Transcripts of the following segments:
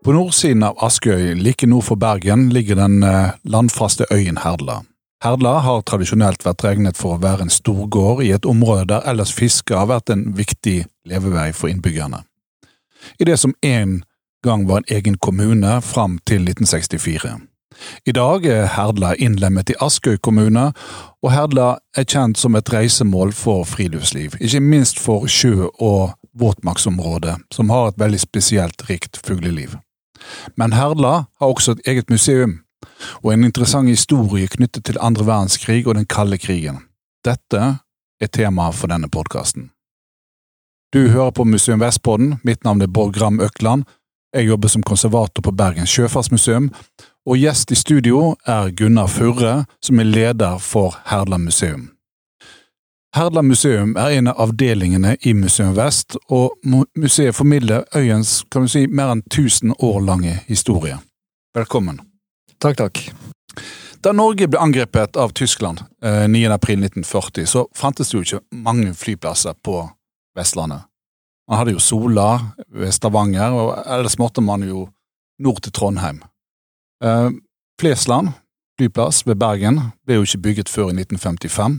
På nordsiden av Askøy, like nord for Bergen, ligger den landfaste øyen Herdla. Herdla har tradisjonelt vært regnet for å være en stor gård i et område der ellers fiske har vært en viktig levevei for innbyggerne. I det som en gang var en egen kommune fram til 1964. I dag er Herdla innlemmet i Askøy kommune, og Herdla er kjent som et reisemål for friluftsliv, ikke minst for sjø- og våtmarksområdet, som har et veldig spesielt rikt fugleliv. Men Herdla har også et eget museum, og en interessant historie knyttet til andre verdenskrig og den kalde krigen. Dette er temaet for denne podcasten. Du hører på Museum Vestpodden, mitt navn er Bård Gram Økland, jeg jobber som konservator på Bergens Sjøfartsmuseum, og gjest i studio er Gunnar Furre, som er leder for Herdla museum. Herdla museum er en av avdelingene i Museum Vest, og museet formidler øyens, kan du si, mer enn 1000 år lange historie. Velkommen. Takk. Da Norge ble angrepet av Tyskland 9. april 1940, så fantes det jo ikke mange flyplasser på Vestlandet. Man hadde jo Sola ved Stavanger, og ellers måtte man jo nord til Trondheim. Flesland, flyplass ved Bergen, ble jo ikke bygget før i 1955.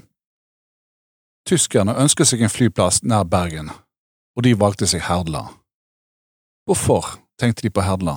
Tyskerne ønsket seg en flyplass nær Bergen, og de valgte seg Herdla. Hvorfor tenkte de på Herdla?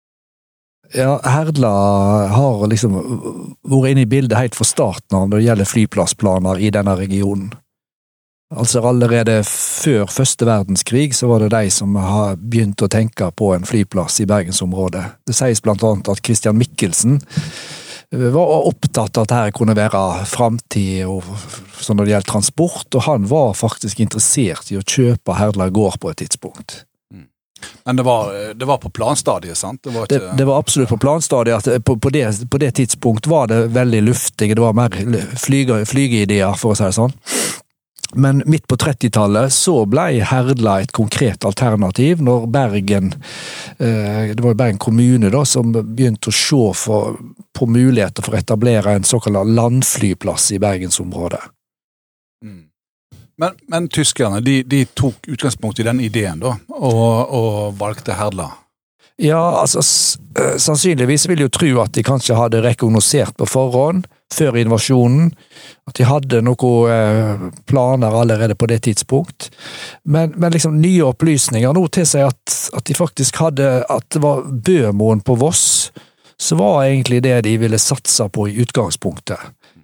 Ja, Herdla har liksom vært inne i bildet helt fra starten av når det gjelder flyplassplaner i denne regionen. Altså allerede før første verdenskrig så var det de som har begynt å tenke på en flyplass i Bergensområdet. Det sies blant annet at Christian Michelsen var opptatt av at dette kunne være fremtid og sånn når det gjelder transport, og han var faktisk interessert i å kjøpe Herdla gård på et tidspunkt. Men det var på planstadiet, sant? Det var absolutt på planstadiet. At på det tidspunkt var det veldig luftig, det var mer flygeideer, for å si det sånn. Men midt på 30-tallet så ble Herdla et konkret alternativ når Bergen, det var Bergen kommune da, som begynte å se på muligheter for å etablere en såkalt landflyplass i Bergensområdet. Men tyskerne, de tok utgangspunkt i den ideen da, og valgte Herdla. Ja, altså sannsynligvis vil jeg jo tro at de kanskje hadde rekognosert på forhånd, før invasjonen, at de hadde noen planer allerede på det tidspunkt. Men liksom nye opplysninger nå til seg at de faktisk hadde, at det var Bømoen på Voss, så var egentlig det de ville satse på i utgangspunktet.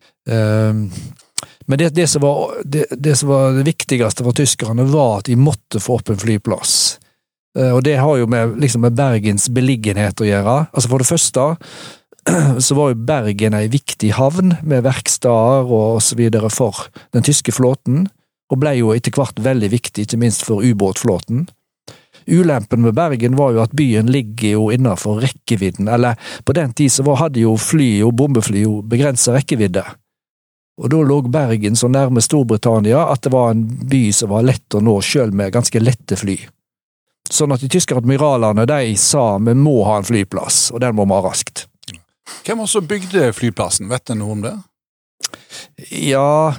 Men det som var det viktigste for tyskerne var at de måtte få opp en flyplass. Og det har jo med Bergens beliggenhet å gjøre. Altså for det første så var jo Bergen en viktig havn med verksteder og så videre for den tyske flåten, og ble jo etter hvert veldig viktig, ikke minst for ubåtflåten. Ulempen med Bergen var jo at byen ligger jo innenfor rekkevidden, eller på den tid så hadde jo fly og bombefly jo begrenset rekkevidde. Og da lå Bergen så nærme Storbritannia at det var en by som var lett å nå selv med ganske lette fly. Sånn at de tyske admiralene, de sa vi må ha en flyplass, og den må vi ha raskt. Hvem også bygde flyplassen? Vet du noe om det? Ja,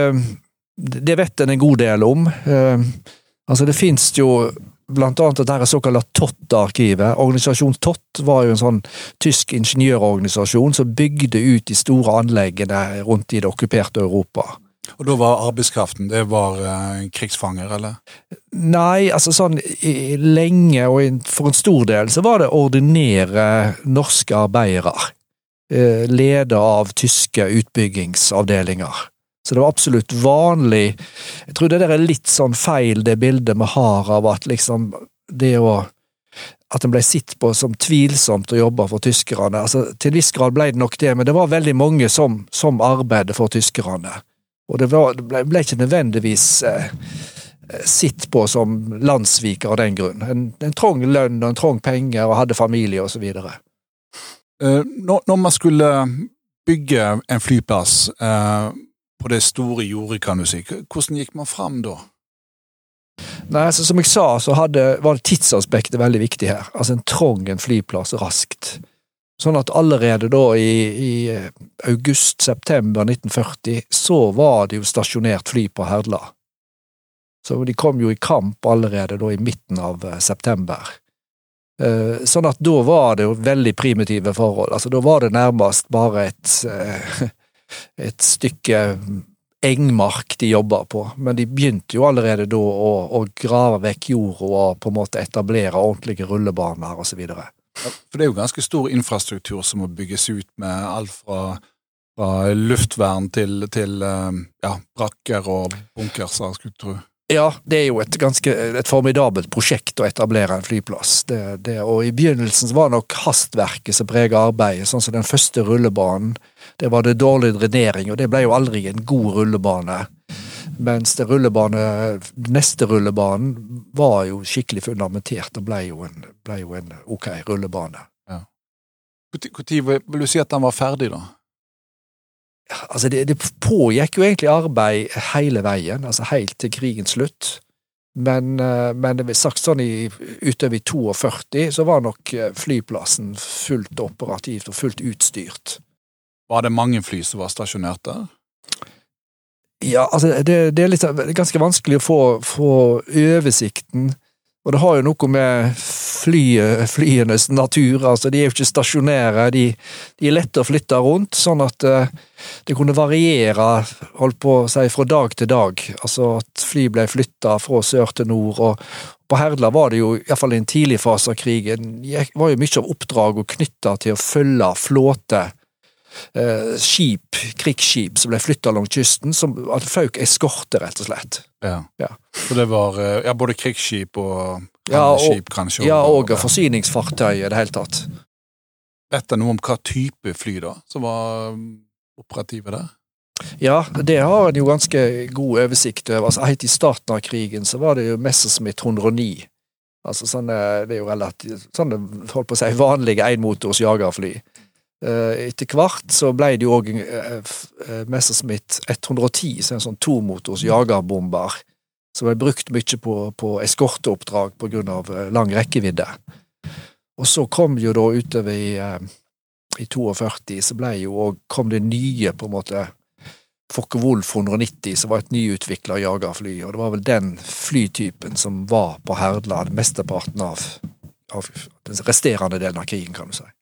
det vet en god del om. Altså det finnes jo blant annet dette såkalt TOT-arkivet. Organisasjon TOT var jo en sånn tysk ingeniørorganisasjon som bygde ut de store anleggene rundt i det okkuperte Europa. Og da var arbeidskraften, det var krigsfanger, eller? Nei, altså sånn lenge og for en stor del så var det ordinære norske arbeidere, ledet av tyske utbyggingsavdelinger. Så det var absolutt vanlig. Jeg tror det der er litt sånn feil, det bildet vi har av at liksom det at den ble sett på som tvilsomt å jobbe for tyskerne. Altså til viss grad ble det nok det, men det var veldig mange som arbeidet for tyskerne. Og det ble ikke nødvendigvis sitt på som landsviker av den grunn. En trong lønn og en trong penger og hadde familie og så videre. Når man skulle bygge en flyplass på det store jordet, kan du si, hvordan gikk man frem da? Nei, altså, som jeg sa, så var det tidsaspektet veldig viktig her. Altså en flyplass raskt. Sånn at allerede da i august-september 1940 så var det jo stasjonert fly på Herdla. Så de kom jo i kamp allerede da i midten av september. Sånn at da var det jo veldig primitive forhold. Altså da var det nærmest bare et stykke engmark de jobba på, men de begynte jo allerede da å grave vekk jord og på en måte etablere ordentlige rullebaner og så videre. For det er jo ganske stor infrastruktur som må bygges ut med alt fra luftvern til brakker og bunkerser, skulle du tro. Ja, det er jo et formidabelt prosjekt å etablere en flyplass. Og i begynnelsen så var det nok hastverket som preget arbeidet, sånn som den første rullebanen. Det var det dårlig drenering, og det ble jo aldri en god rullebane. Mens neste rullebanen var jo skikkelig fundamentert, og ble jo en ok rullebane. Ja. Hvor vil du si at den var ferdig da? Altså det pågikk jo egentlig arbeid hele veien, altså helt til krigens slutt. Men det ble sagt sånn utover i 42, så var nok flyplassen fullt operativt og fullt utstyrt. Var det mange fly som var stasjonert der? Ja, altså det er ganske vanskelig å få oversikten. Og det har jo noe med flyenes natur, altså de er jo ikke stasjonære, de er lette å flytte rundt, sånn at det kunne variere, holdt på å si, fra dag til dag, altså at fly ble flyttet fra sør til nord, og på Herdla var det jo, i hvert fall i en tidlig fase av krigen, var jo mye av oppdrag og knyttet til å følge flåte, krigsskip som ble flyttet langs kysten, som at folk eskorte rett og slett. Ja. Så det var både krigsskip og handelsskip kanskje? Ja, og forsyningsfartøy i det hele tatt. Vet du noe om hva type fly da, som var operative der? Ja, det har en jo ganske god oversikt over. Altså, helt i starten av krigen så var det jo Messerschmitt 109. Altså sånne, det er jo relativt, sånne, holdt på å si, vanlige enmotors jagerfly. Etter hvert så ble det jo også Messerschmitt 110, så en sånn tomotors jagerbomber, som ble brukt mye på eskorteoppdrag på grunn av lang rekkevidde. Og så kom jo da utover i 42, så kom det nye på en måte Focke-Wulf 190, som var et nyutviklet jagerfly, og det var vel den flytypen som var på Herdla, den mesteparten av den resterende delen av krigen, kan du si.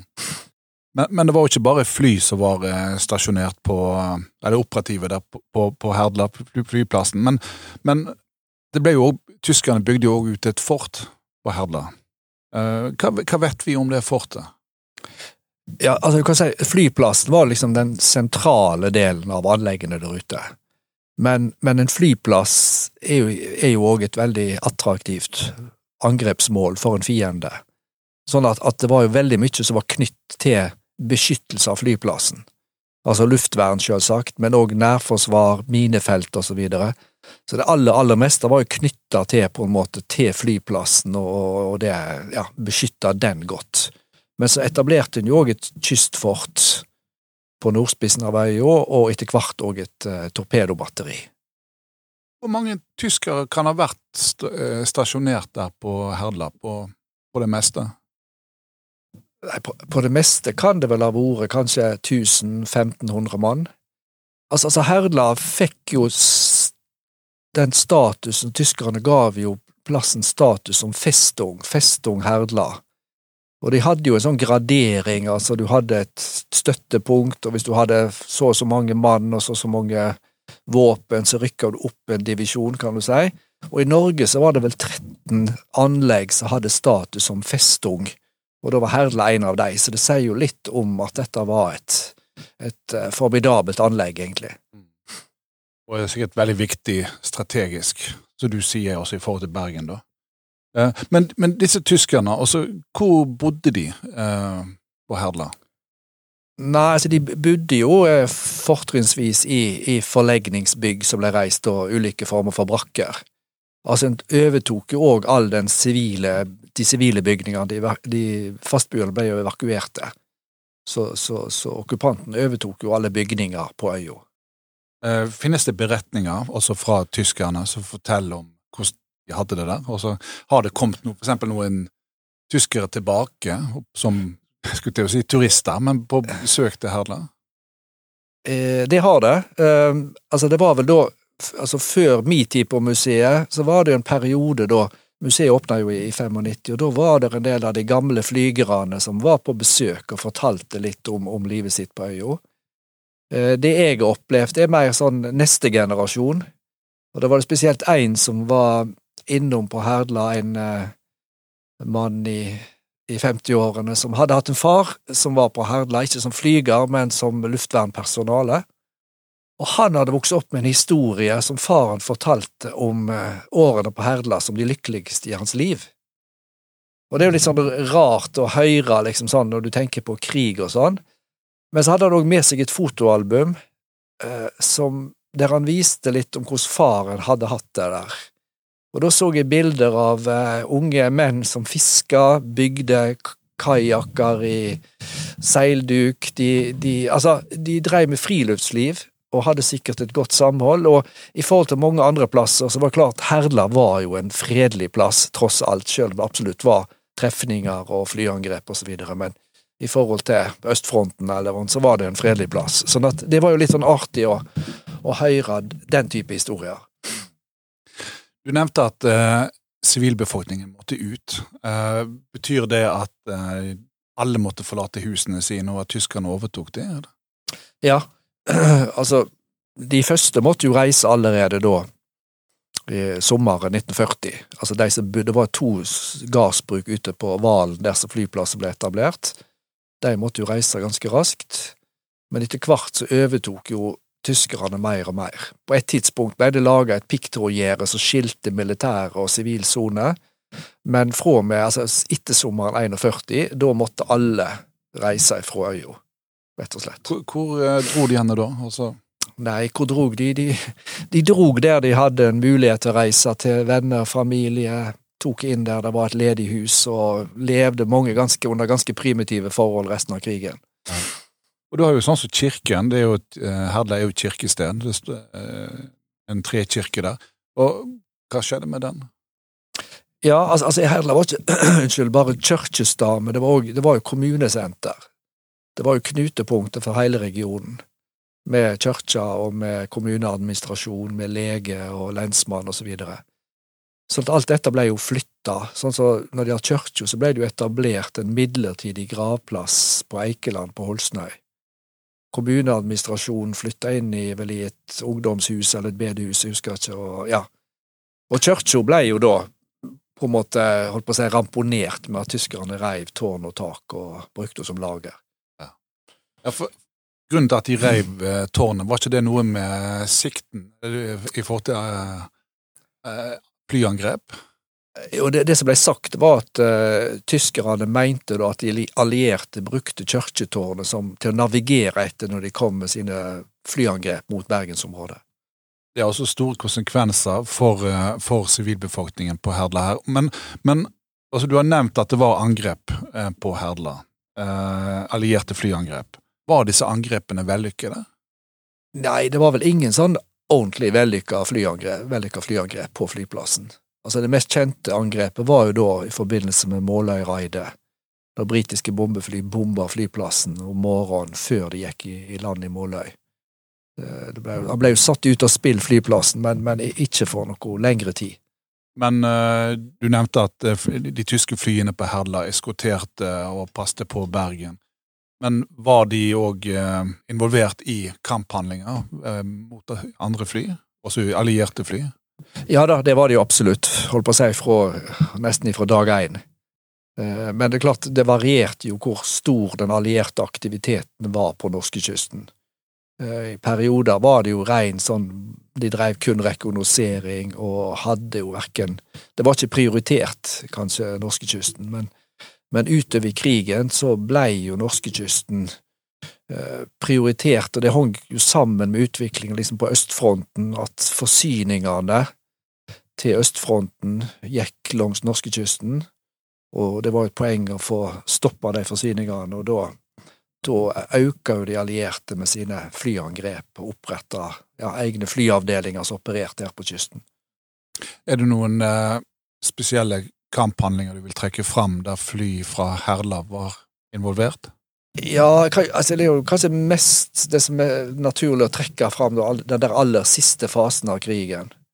Men det var jo ikke bare fly som var stasjonert eller operative der på Herdla flyplassen, men det ble jo, tyskerne bygde jo også ut et fort på Herdla. Hva vet vi om det fortet? Ja, altså du kan si, flyplassen var liksom den sentrale delen av anleggene der ute. Men en flyplass er jo også et veldig attraktivt angrepsmål for en fiende. Sånn at det var jo veldig mye som var knytt til beskyttelse av flyplassen. Altså luftvern selvsagt, men også nærforsvar, minefelt og så videre. Så det aller meste var jo knyttet til på en måte til flyplassen og det, ja, beskyttet den godt. Men så etablerte den jo også et kystfort på nordspissen av øya, og etter hvert også et torpedobatteri. Hvor mange tyskere kan ha vært stasjonert der på Herdla på det meste? På det meste kan det vel ha vært kanskje 1000-1500 mann. Altså Herdla fikk jo den statusen, tyskerne gav jo plassen status som Festung Herdla. Og de hadde jo en sånn gradering, altså du hadde et støttepunkt, og hvis du hadde så og så mange mann og så mange våpen, så rykket du opp en divisjon, kan du si. Og i Norge så var det vel 13 anlegg som hadde status som Festung, og da var Herdla en av dem, så det sier jo litt om at dette var et formidabelt anlegg, egentlig. Og det er sikkert veldig viktig strategisk, så du sier også i forhold til Bergen da. Men disse tyskerne, altså, hvor bodde de på Herdla? Nei, altså de bodde jo fortrinnsvis i forlegningsbygg som ble reist og ulike former for brakker. Altså en overtok jo også all de sivile bygningene, de fastboerne ble jo evakuerte. Så okkupanten overtok jo alle bygninger på øya. Finnes det beretninger også fra tyskerne som forteller om hvordan de hadde det der? Og så har det kommet for eksempel noen tyskere tilbake som, jeg skulle til å si turister, men på besøk til Herdla? Det har det. Altså det var vel da, altså før min tid på museet, så var det en periode da museet åpnet jo i 95, og da var det en del av de gamle flygerne som var på besøk og fortalte litt om livet sitt på øya. Det jeg har opplevd, det mer sånn neste generasjon, og det var det spesielt en som var innom på Herdla, en mann i 50-årene som hadde hatt en far som var på Herdla, ikke som flyger, men som luftvernpersonale. Og han hadde vokst opp med en historie som faren fortalte om årene på Herdla som de lykkeligste i hans liv. Og det er jo litt sånn rart å høre liksom sånn når du tenker på krig og sånn. Men så hadde han også med seg et fotoalbum der han viste litt om hvordan faren hadde hatt det der. Og da så jeg bilder av unge menn som fiska, bygde kajakker i seilduk. De drev med friluftsliv og hadde sikkert et godt samhold, og i forhold til mange andre plasser så var det klart Herdla var jo en fredelig plass, tross alt, selv om det absolutt var trefninger og flyangrep og så videre, men i forhold til østfronten eller så var det en fredelig plass. Sånn at det var jo litt sånn artig å høre den type historier. Du nevnte at sivilbefolkningen måtte ut. Betyr det at alle måtte forlate husene sine og at tyskerne overtok det? Ja, altså, de første måtte jo reise allerede da, i sommeren 1940. Altså, det var 2 gassbruk ute på Valen, der som flyplasset ble etablert. De måtte jo reise ganske raskt, men etter hvert så overtok jo tyskerne mer og mer. På et tidspunkt ble det laget et pikktrådgjerde som skilte militær og sivilsone, men fra og med, altså etter sommeren 41, da måtte alle reise fra øya, rett og slett. Hvor dro de henne da? Nei, hvor drog de? De drog der de hadde en mulighet til å reise til venner, familie, tok inn der det var et ledig hus, og levde mange under ganske primitive forhold resten av krigen. Ja. Og du har jo sånn som kirken, Herdla er jo et kirkested, en trekirke der. Og hva skjedde med den? Ja, altså Herdla var ikke bare kirkestad, men det var jo kommunesenter. Det var jo knutepunktet for hele regionen, med kirka og med kommuneadministrasjon, med lege og lensmann og så videre. Så alt dette ble jo flyttet. Sånn så når det var kirka, så ble det jo etablert en midlertidig gravplass på Eikeland på Holsnøy. Kommuneadministrasjonen flyttet inn i et ungdomshus eller et bedehus, jeg husker ikke, og kirka ble jo da på en måte, holdt på å si, ramponert med at tyskerne reiv tårn og tak og brukte det som lager. Ja, for grunnen til at de reiv tårnet, var ikke det noe med sikten i forhold til flyangrep? Jo, det som ble sagt var at tyskerne mente da at de allierte brukte kirketårnet til å navigere etter når de kom med sine flyangrep mot Bergensområdet. Det er også store konsekvenser for sivilbefolkningen på Herdla her. Men altså, du har nevnt at det var angrep på Herdla, allierte flyangrep. Var disse angrepene vellykkede? Nei, det var vel ingen sånn ordentlig vellykket flyangrep på flyplassen. Altså, det mest kjente angrepet var jo da i forbindelse med Måløy-raidet, da britiske bombefly bomba flyplassen om morgenen før de gikk i land i Måløy. Han ble jo satt ut av spill flyplassen, men ikke for noe lengre tid. Men du nevnte at de tyske flyene på Herdla eskorterte og passte på Bergen. Men var de også involvert i kamphandlinger mot andre fly? Altså allierte fly? Ja da, det var det jo absolutt. Holdt på å si nesten fra dag 1. Men det er klart, det varierte jo hvor stor den allierte aktiviteten var på norskekysten. I perioder var det jo ren sånn, de drev kun rekognosering og hadde jo det var ikke prioritert, kanskje, norskekysten, men utover i krigen så ble jo norskekysten prioritert, og det hang jo sammen med utviklingen liksom på østfronten, at forsyningene til østfronten gikk langs norskekysten, og det var et poeng å få stoppet de forsyningene, og da økte jo de allierte med sine flyangrep og opprettet egne flyavdelinger som opererte her på kysten. Er det noen spesielle kamphandlinger du vil trekke fram der fly fra Herdla var involvert? Ja, altså det er jo kanskje mest det som er naturlig å trekke fram den der aller siste fasen av krigen.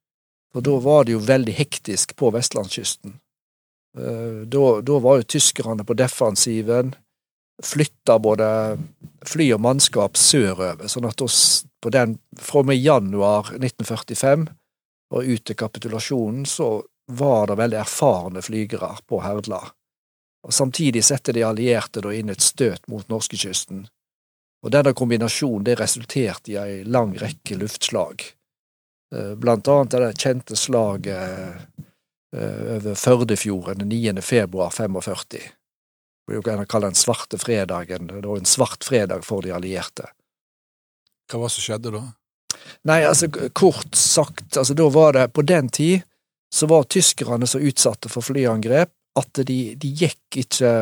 For da var det jo veldig hektisk på vestlandskysten. Da var jo tyskerne på defensiven, flytta både fly og mannskap sørover, sånn at fra med januar 1945 og ut til kapitulasjonen, så var det veldig erfarne flygere på Herdla. Og samtidig sette de allierte da inn et støt mot norskekysten. Og denne kombinasjonen det resulterte i en lang rekke luftslag. Blant annet det kjente slaget over Førdefjorden den 9. februar 45. Vi kan kalle den svarte fredagen. Det var en svart fredag for de allierte. Hva var det som skjedde da? Nei, altså kort sagt, altså da var det på den tid så var tyskerne så utsatte for flyangrep at de gikk ikke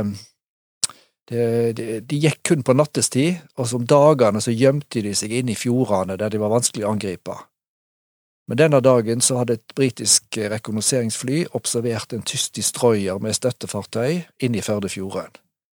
de gikk kun på nattestid, og som dagene så gjemte de seg inn i fjordene der de var vanskelig å angripe. Men denne dagen så hadde et britisk rekognoseringsfly observert en tysk destroyer med støttefartøy inn i Førdefjorden.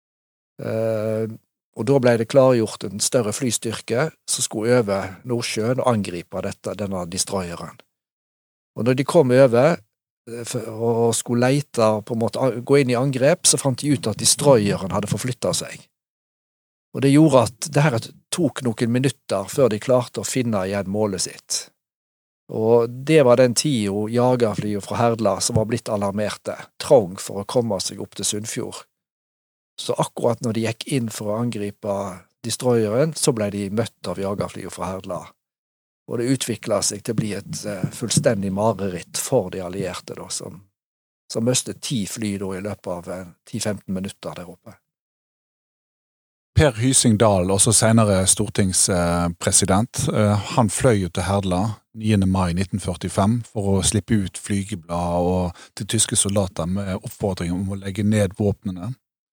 Og da ble det klargjort en større flystyrke som skulle over Nordsjøen og angripe denne destroyeren. Og når de kom over og skulle leite, på en måte gå inn i angrep, så fant de ut at destroyeren hadde forflyttet seg. Og det gjorde at det her tok noen minutter før de klarte å finne igjen målet sitt. Og det var den tiden jagerflyet fra Herdla som var blitt alarmerte, trang for å komme seg opp til Sunnfjord. Så akkurat når de gikk inn for å angripe destroyeren, så ble de møtt av jagerflyet fra Herdla. Og det utviklet seg til å bli et fullstendig mareritt for de allierte, da, som møste 10 fly da, i løpet av 10-15 minutter der oppe. Per Hysing Dahl, også senere stortingspresident, han fløy jo til Herdla 9. mai 1945 for å slippe ut flygeblad og til tyske soldater med oppfordring om å legge ned våpnene.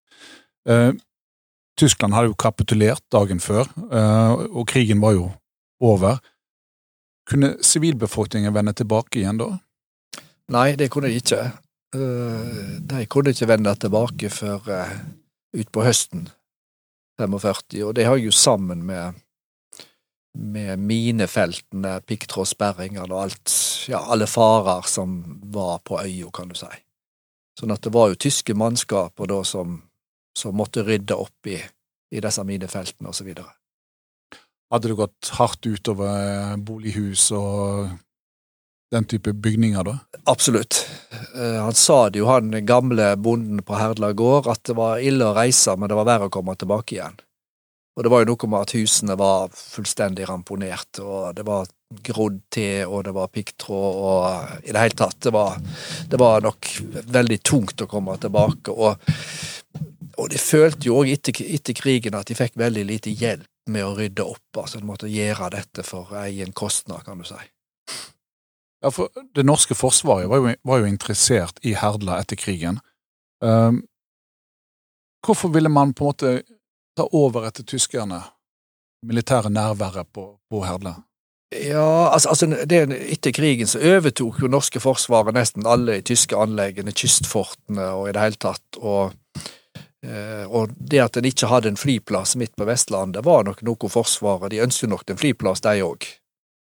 Tyskland hadde jo kapitulert dagen før, og krigen var jo over. Kunne sivilbefolkningen vende tilbake igjen da? Nei, det kunne de ikke. De kunne ikke vende tilbake før ut på høsten 45, og det har jo sammen med minefeltene, pikktrådsperringene og alt, ja, alle farer som var på øya, kan du si. Sånn at det var jo tyske mannskaper da som måtte rydde opp i disse minefeltene og så videre. Hadde det gått hardt utover bolighus og den type bygninger da? Absolutt. Han sa det jo, han gamle bonden på Herdla gård, at det var ille å reise, men det var verre å komme tilbake igjen. Og det var jo noe med at husene var fullstendig ramponert, og det var grodd til, og det var pikktråd, og i det hele tatt, det var nok veldig tungt å komme tilbake, og de følte jo også etter krigen at de fikk veldig lite hjelp med å rydde opp, altså de måtte gjøre dette for egen kostnad, kan du si. Ja, for det norske forsvaret var jo interessert i Herdla etter krigen. Hvorfor ville man på en måte ta over etter tyskerne, militære nærværet på Herdla? Ja, altså etter krigen så overtok jo norske forsvaret nesten alle tyske anleggene, kystfortene og i det hele tatt, og det at den ikke hadde en flyplass midt på Vestlandet var nok noe forsvaret, de ønsket nok en flyplass de også.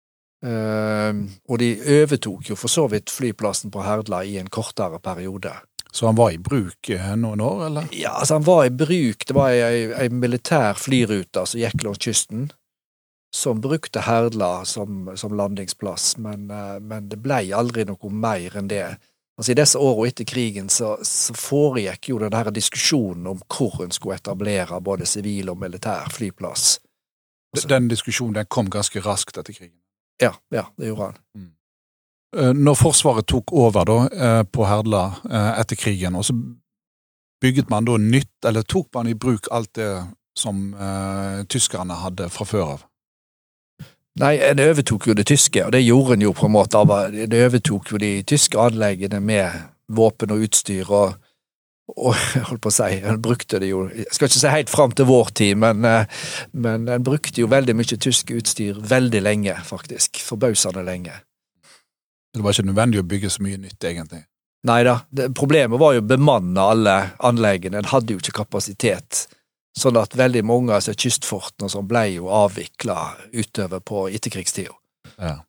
Og de overtok jo for så vidt flyplassen på Herdla i en kortere periode. Så han var i bruk noen år, eller? Ja, altså han var i bruk, det var en militær flyrute som gikk langs kysten, som brukte Herdla som landingsplass, men det ble aldri noe mer enn det. Altså i disse årene etter krigen så foregikk jo denne diskusjonen om hvor en skulle etablere både sivil og militær flyplass. Den diskusjonen den kom ganske raskt etter krigen? Ja, det gjorde han. Når Forsvaret tok over da, på Herdla etter krigen, og så bygget man da nytt, eller tok man i bruk alt det som tyskerne hadde fra før av? Nei, en overtok jo det tyske, og det gjorde en jo på en måte av, det overtok jo de tyske anleggene med våpen og utstyr, og jeg holdt på å si, en brukte det jo, jeg skal ikke si helt frem til vår tid, men en brukte jo veldig mye tysk utstyr veldig lenge, faktisk, forbausende lenge. Det var ikke nødvendig å bygge så mye nytt, egentlig? Neida, problemet var jo å bemanne alle anleggene, en hadde jo ikke kapasitet, sånn at veldig mange av kystfortene som ble jo avviklet utover på etterkrigstiden. Ja.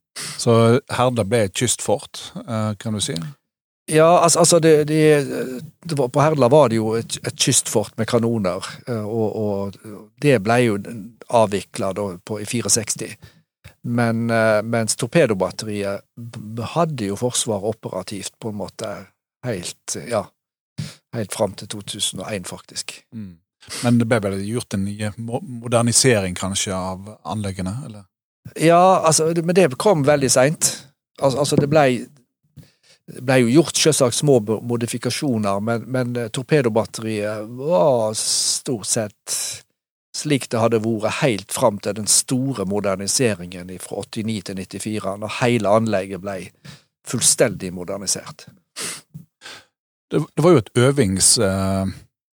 Så Herdla ble et kystfort, kan du si? Ja, altså det var, på Herdla var det jo et kystfort med kanoner, og det ble jo avviklet da i 64. Men mens torpedobatteriet hadde jo forsvar operativt på en måte helt frem til 2001 faktisk. Men det ble vel gjort en ny modernisering kanskje av anleggene, eller? Ja, altså, men det kom veldig sent. Altså det ble jo gjort selvsagt små modifikasjoner, men torpedobatteriet var stort sett slik det hadde vært helt frem til den store moderniseringen fra 89 til 94, når hele anlegget ble fullstendig modernisert. Det var jo et øvingsfort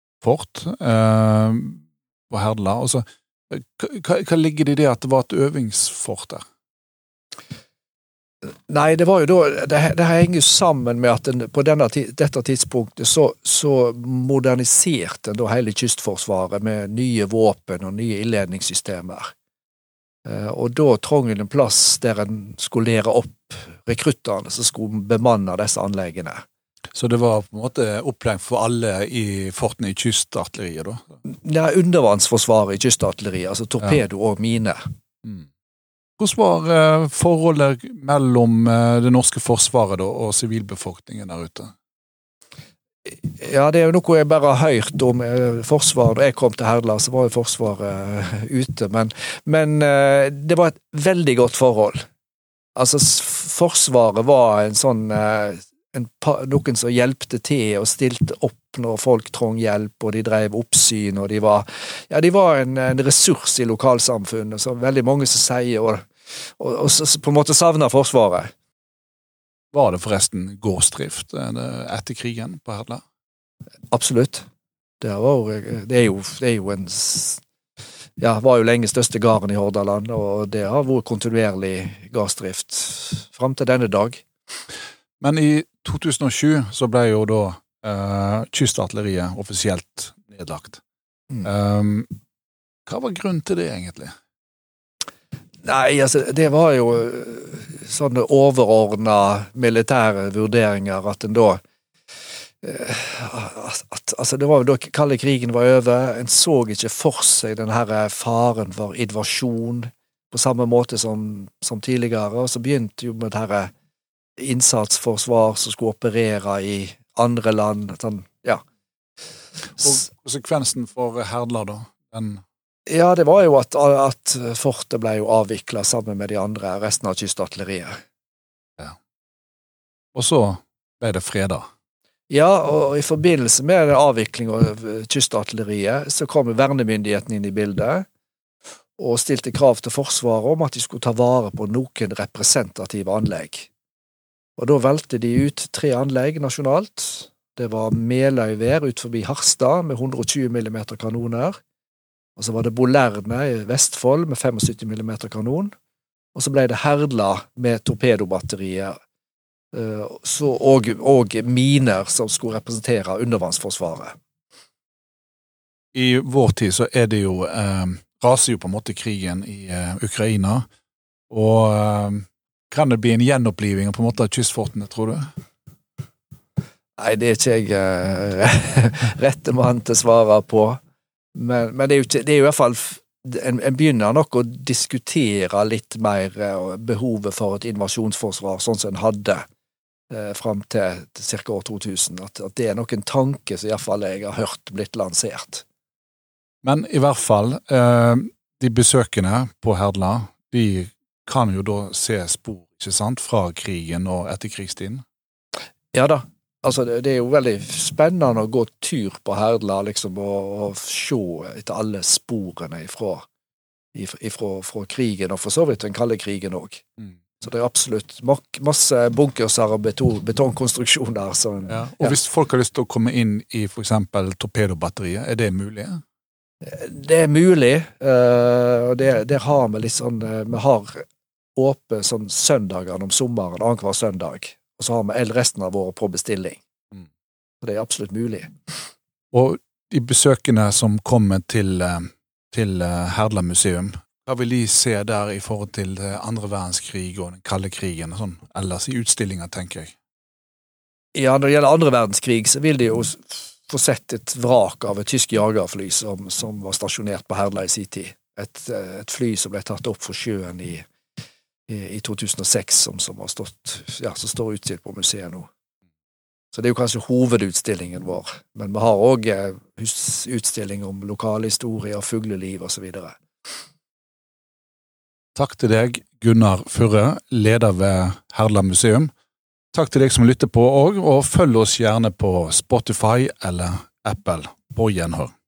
på Herdla. Altså, hva ligger det i det at det var et øvingsfort der? Nei, det var jo da, det henger jo sammen med at på dette tidspunktet så moderniserte da hele kystforsvaret med nye våpen og nye ildledningssystemer. Og da trong en plass der en skulle lære opp rekrutterne som skulle bemanne disse anleggene. Så det var på en måte opplæring for alle i fortene i kystartilleriet da? Ja, undervannsforsvaret i kystartilleriet, altså torpedo og mine. Hvordan var forholdet mellom det norske forsvaret da, og sivilbefolkningen der ute? Ja, det er jo noe jeg bare har hørt om forsvaret. Da jeg kom til Herdla, så var jo forsvaret ute, men det var et veldig godt forhold. Altså, forsvaret var en sånn noen som hjelpte til og stilte opp når folk trong hjelp, og de drev oppsyn, og de var en ressurs i lokalsamfunnet, så veldig mange som sier, og på en måte savner forsvaret. Var det forresten gårdsdrift etter krigen på Herdla? Absolutt. Det er jo en var jo lenge største gården i Hordaland, og det har vært kontinuerlig gårdsdrift frem til denne dag. Men i 2007 så ble jo da kystartilleriet offisielt nedlagt. Hva var grunnen til det egentlig? Nei, altså, det var jo sånne overordnede militære vurderinger at en da altså det var jo da kalde krigen var over, en så ikke for seg den her faren for invasjon på samme måte som tidligere, og så begynte jo med det her innsatsforsvar som skulle operere i andre land, sånn, ja. Og konsekvensen for Herdla da? Ja, det var jo at fortet ble jo avviklet sammen med de andre, resten av kystartilleriet. Ja. Og så ble det fredag. Ja, og i forbindelse med avvikling av kystartilleriet, så kom vernemyndigheten inn i bildet, og stilte krav til forsvaret om at de skulle ta vare på noen representative anlegg. Og da valgte de ut 3 anlegg nasjonalt. Det var Meløyvær ut forbi Harstad med 120 mm kanoner. Og så var det Bolerne i Vestfold med 75 mm kanon. Og så ble det Herdla med torpedobatteriet og miner som skulle representere undervannsforsvaret. I vår tid så er det jo raser jo på en måte krigen i Ukraina, og kan det bli en gjenoppliving på en måte av kystfortene, tror du? Nei, det er ikke jeg rette mann til å svare på. Men det er jo i hvert fall, en begynner nok å diskutere litt mer behovet for et invasjonsforsvar, sånn som en hadde frem til cirka år 2000. At det er nok en tanke som i hvert fall jeg har hørt blitt lansert. Men i hvert fall, de besøkende på Herdla, de kan jo da se spor, ikke sant, fra krigen og etterkrigstiden? Ja da. Altså, det er jo veldig spennende å gå tur på Herdla, liksom, og se etter alle sporene fra krigen, og for så vidt den kalde krigen også. Så det er absolutt masse bunkerser og betongkonstruksjoner. Ja. Og hvis folk har lyst til å komme inn i for eksempel torpedobatteriet, er det mulig? Det er mulig, og der har vi litt sånn, vi har åpne sånn søndager om sommeren, annenhver søndag, og så har vi resten av året på bestilling. Så det er absolutt mulig. Og de besøkende som kommer til Herdla museum, Hva vil de se der i forhold til andre verdenskrig og den kalde krigen og sånn, ellers i utstillinger, tenker jeg? Ja, når det gjelder andre verdenskrig, så vil de jo få sett et vrak av et tysk jagerfly som var stasjonert på Herdla i sin tid. Et fly som ble tatt opp for sjøen i 2006, som har stått, ja, som står utstilt på museet nå. Så det er jo kanskje hovedutstillingen vår, men vi har også utstilling om lokalhistorie og fugleliv og så videre. Takk til deg, Gunnar Furre, leder ved Herdla museum. Takk til deg som lytter på også, og følg oss gjerne på Spotify eller Apple. På gjenhør.